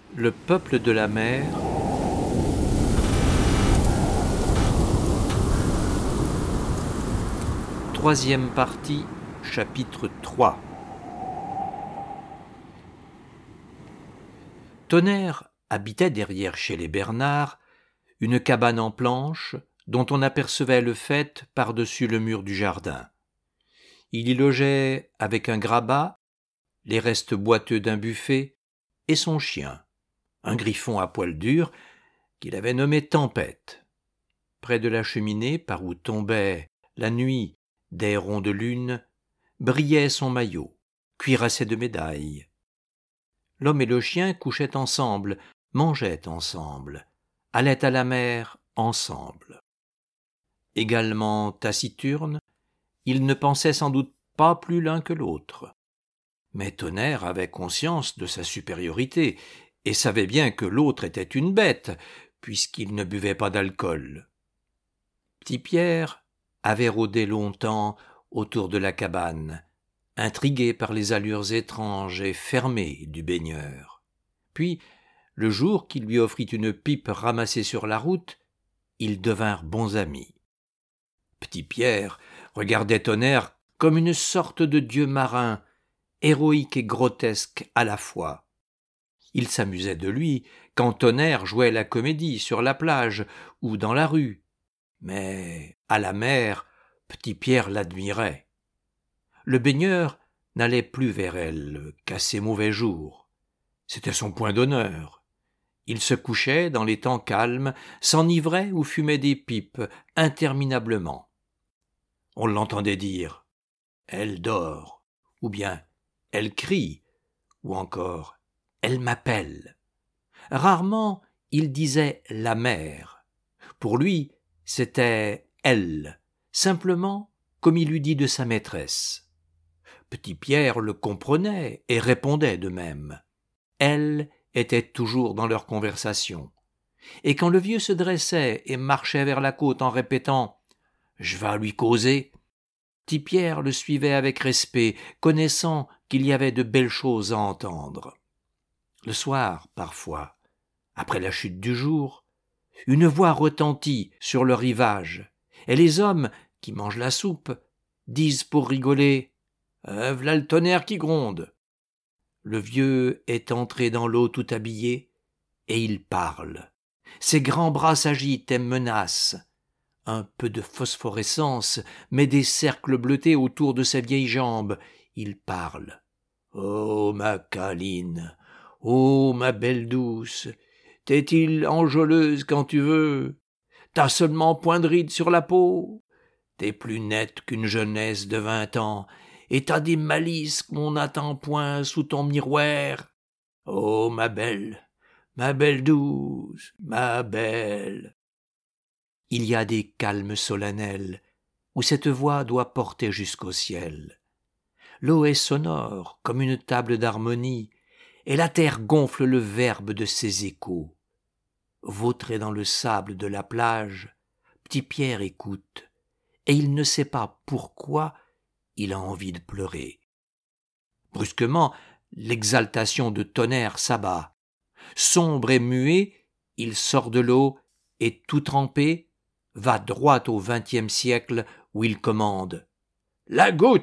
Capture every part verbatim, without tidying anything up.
Le peuple de la mer. Troisième partie, chapitre trois. Tonnerre habitait derrière chez les Bernard une cabane en planches dont on apercevait le faîte par-dessus le mur du jardin. Il y logeait avec un grabat, les restes boiteux d'un buffet et son chien, un griffon à poil dur qu'il avait nommé Tempête. Près de la cheminée, par où tombait la nuit des ronds de lune, brillait son maillot, cuirassé de médailles. L'homme et le chien couchaient ensemble, mangeaient ensemble, allaient à la mer ensemble. Également taciturnes, ils ne pensaient sans doute pas plus l'un que l'autre. Mais Tonnerre avait conscience de sa supériorité et savait bien que l'autre était une bête, puisqu'il ne buvait pas d'alcool. Petit Pierre avait rôdé longtemps autour de la cabane, intrigué par les allures étranges et fermées du baigneur. Puis, le jour qu'il lui offrit une pipe ramassée sur la route, ils devinrent bons amis. Petit Pierre regardait Tonnerre comme une sorte de dieu marin, héroïque et grotesque à la fois. Il s'amusait de lui quand Tonnerre jouait la comédie sur la plage ou dans la rue. Mais à la mer, Petit Pierre l'admirait. Le baigneur n'allait plus vers elle qu'à ses mauvais jours. C'était son point d'honneur. Il se couchait dans les temps calmes, s'enivrait ou fumait des pipes interminablement. On l'entendait dire « Elle dort » ou bien « Elle crie » ou encore « Elle m'appelle ». Rarement il disait « la mer ». Pour lui, c'était « elle », simplement comme il eût dit de sa maîtresse. Petit Pierre le comprenait et répondait de même. Elle était toujours dans leur conversation. Et quand le vieux se dressait et marchait vers la côte en répétant « Je vais lui causer », Petit Pierre le suivait avec respect, connaissant qu'il y avait de belles choses à entendre. Le soir, parfois, après la chute du jour, une voix retentit sur le rivage, et les hommes, qui mangent la soupe, disent pour rigoler « Euh, v'là le Tonnerre qui gronde ». Le vieux est entré dans l'eau tout habillé, et il parle. Ses grands bras s'agitent et menacent. Un peu de phosphorescence met des cercles bleutés autour de ses vieilles jambes. Il parle. « Oh, ma câline, oh, ma belle douce, t'es-il enjôleuse quand tu veux? T'as seulement point de rides sur la peau? T'es plus nette qu'une jeunesse de vingt ans, et t'as des malices qu'on n'attend point sous ton miroir. Oh, ma belle, ma belle douce, ma belle. » Il y a des calmes solennels où cette voix doit porter jusqu'au ciel. L'eau est sonore comme une table d'harmonie, et la terre gonfle le verbe de ses échos. Vautré dans le sable de la plage, Petit Pierre écoute, et il ne sait pas pourquoi il a envie de pleurer. Brusquement, l'exaltation de Tonnerre s'abat. Sombre et muet, il sort de l'eau et, tout trempé, va droit au vingtième siècle où il commande « La goutte !»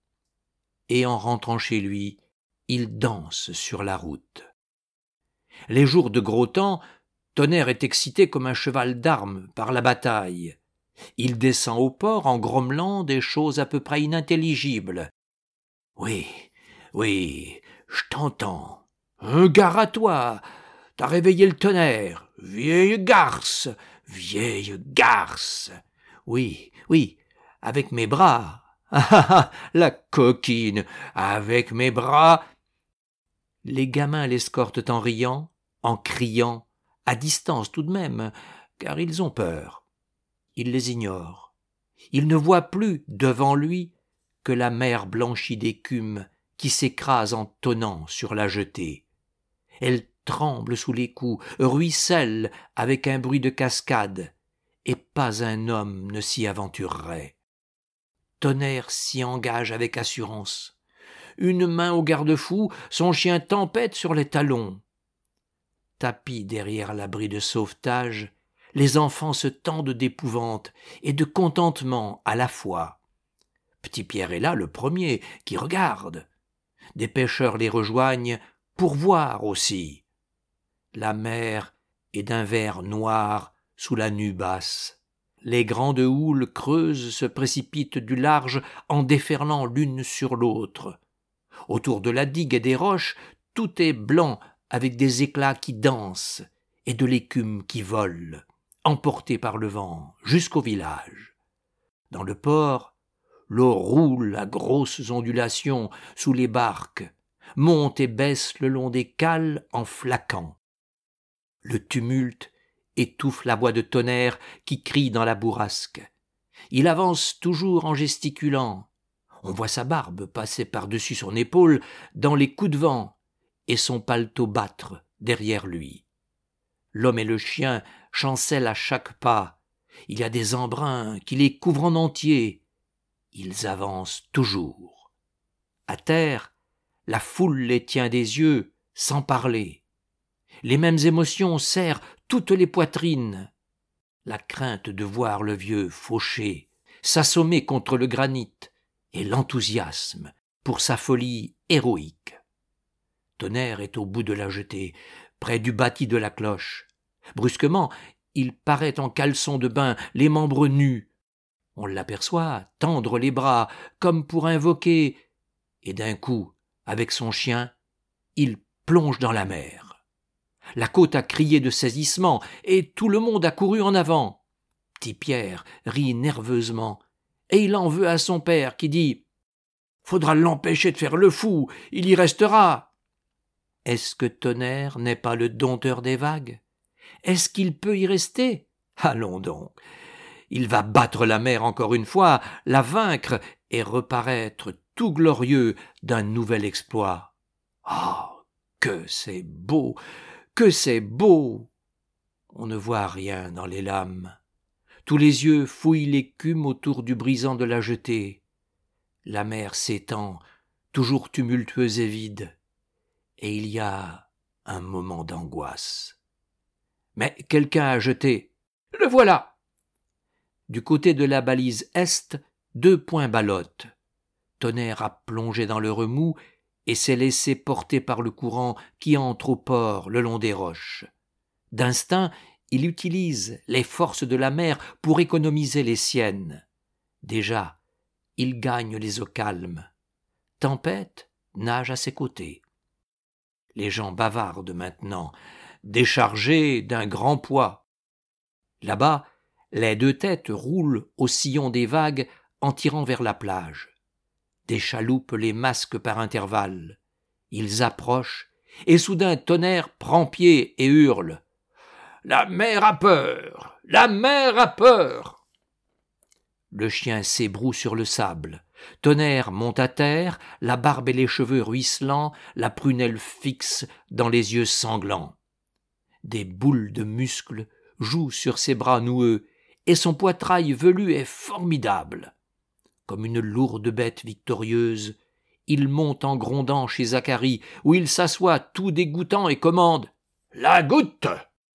Et en rentrant chez lui, il danse sur la route. Les jours de gros temps, Tonnerre est excité comme un cheval d'armes par la bataille. Il descend au port en grommelant des choses à peu près inintelligibles. « Oui, oui, je t'entends. Un gare à toi, t'as réveillé le Tonnerre, vieille garce, vieille garce. Oui, oui, avec mes bras. Ah ah ah, la coquine, avec mes bras. » Les gamins l'escortent en riant, en criant, à distance tout de même, car ils ont peur. Il les ignore. Il ne voit plus devant lui que la mer blanchie d'écume qui s'écrase en tonnant sur la jetée. Elle tremble sous les coups, ruisselle avec un bruit de cascade, et pas un homme ne s'y aventurerait. Tonnerre s'y engage avec assurance. Une main au garde-fou, son chien Tempête sur les talons. tapis derrière l'abri de sauvetage, les enfants se tendent d'épouvante et de contentement à la fois. Petit Pierre est là, le premier, qui regarde. Des pêcheurs les rejoignent pour voir aussi. La mer est d'un vert noir sous la nue basse. Les grandes houles creuses se précipitent du large en déferlant l'une sur l'autre. Autour de la digue et des roches, tout est blanc avec des éclats qui dansent et de l'écume qui vole, emportée par le vent jusqu'au village. Dans le port, l'eau roule à grosses ondulations sous les barques, monte et baisse le long des cales en flaquant. Le tumulte étouffe la voix de Tonnerre qui crie dans la bourrasque. Il avance toujours en gesticulant. On voit sa barbe passer par-dessus son épaule dans les coups de vent et son paletot battre derrière lui. L'homme et le chien chancellent à chaque pas. Il y a des embruns qui les couvrent en entier. Ils avancent toujours. À terre, la foule les tient des yeux sans parler. Les mêmes émotions serrent toutes les poitrines. La crainte de voir le vieux faucher, s'assommer contre le granit, et l'enthousiasme pour sa folie héroïque. Tonnerre est au bout de la jetée, près du bâti de la cloche. Brusquement, il paraît en caleçon de bain, les membres nus. On l'aperçoit tendre les bras, comme pour invoquer, et d'un coup, avec son chien, il plonge dans la mer. La côte a crié de saisissement, et tout le monde a couru en avant. Petit Pierre rit nerveusement, et il en veut à son père qui dit « Faudra l'empêcher de faire le fou, il y restera !» Est-ce que Tonnerre n'est pas le dompteur des vagues? Est-ce qu'il peut y rester? Allons donc. Il va battre la mer encore une fois, la vaincre et reparaître tout glorieux d'un nouvel exploit. Ah, oh, que c'est beau, que c'est beau! On ne voit rien dans les lames. Tous les yeux fouillent l'écume autour du brisant de la jetée. La mer s'étend, toujours tumultueuse et vide, et il y a un moment d'angoisse. Mais quelqu'un a jeté. Le voilà! Du côté de la balise est, deux points ballottent. Tonnerre a plongé dans le remous et s'est laissé porter par le courant qui entre au port le long des roches. D'instinct, il utilise les forces de la mer pour économiser les siennes. Déjà, il gagne les eaux calmes. Tempête nage à ses côtés. Les gens bavardent maintenant, déchargés d'un grand poids. Là-bas, les deux têtes roulent au sillon des vagues en tirant vers la plage. Des chaloupes les masquent par intervalles. Ils approchent, et soudain Tonnerre prend pied et hurle « La mer a peur! La mer a peur !» Le chien s'ébroue sur le sable. Tonnerre monte à terre, la barbe et les cheveux ruisselants, la prunelle fixe dans les yeux sanglants. Des boules de muscles jouent sur ses bras noueux, et son poitrail velu est formidable. Comme une lourde bête victorieuse, il monte en grondant chez Zacharie, où il s'assoit tout dégoûtant et commande « La goutte !»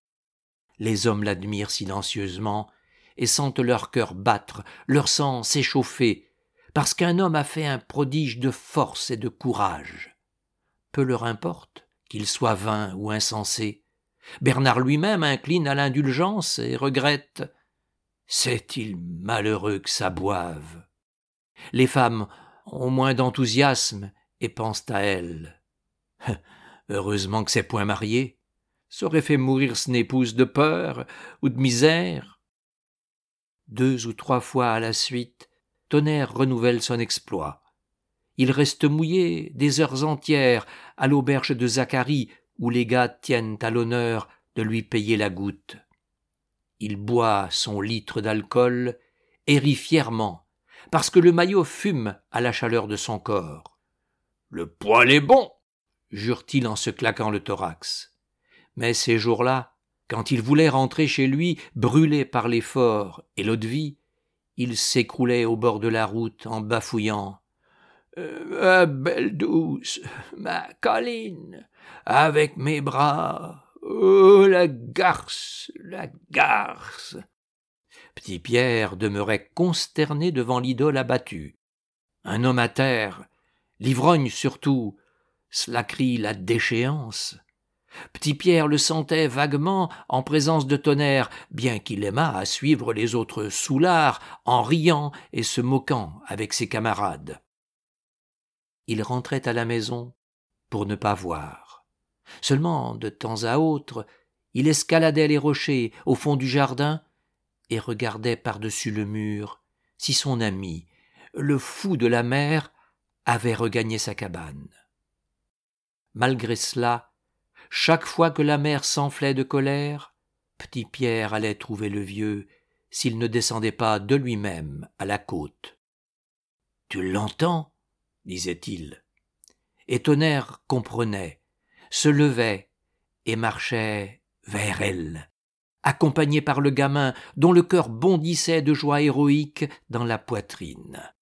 Les hommes l'admirent silencieusement et sentent leur cœur battre, leur sang s'échauffer, parce qu'un homme a fait un prodige de force et de courage. Peu leur importe qu'il soit vain ou insensé. Bernard lui-même incline à l'indulgence et regrette « C'est-il malheureux que ça boive ?» Les femmes ont moins d'enthousiasme et pensent à elles. Heureusement que c'est point marié. Ça aurait fait mourir son épouse de peur ou de misère. Deux ou trois fois à la suite, Tonnerre renouvelle son exploit. Il reste mouillé des heures entières à l'auberge de Zacharie où les gars tiennent à l'honneur de lui payer la goutte. Il boit son litre d'alcool et rit fièrement, parce que le maillot fume à la chaleur de son corps. « Le poil est bon !» jure-t-il en se claquant le thorax. Mais ces jours-là, quand il voulait rentrer chez lui, brûlé par l'effort et l'eau-de-vie, il s'écroulait au bord de la route en bafouillant euh, « Ma belle douce, ma colline, avec mes bras, Oh, la garce, la garce !» Petit Pierre demeurait consterné devant l'idole abattue. Un homme à terre, l'ivrogne surtout, cela crie la déchéance. Petit Pierre le sentait vaguement en présence de Tonnerre, bien qu'il aimât à suivre les autres soûlards en riant et se moquant avec ses camarades. Il rentrait à la maison pour ne pas voir. Seulement, de temps à autre, il escaladait les rochers au fond du jardin et regardait par-dessus le mur si son ami, le fou de la mer, avait regagné sa cabane. Malgré cela, chaque fois que la mer s'enflait de colère, Petit Pierre allait trouver le vieux s'il ne descendait pas de lui-même à la côte. « Tu l'entends » disait-il. Et Tonnerre comprenait, se levait et marchait vers elle, accompagné par le gamin dont le cœur bondissait de joie héroïque dans la poitrine.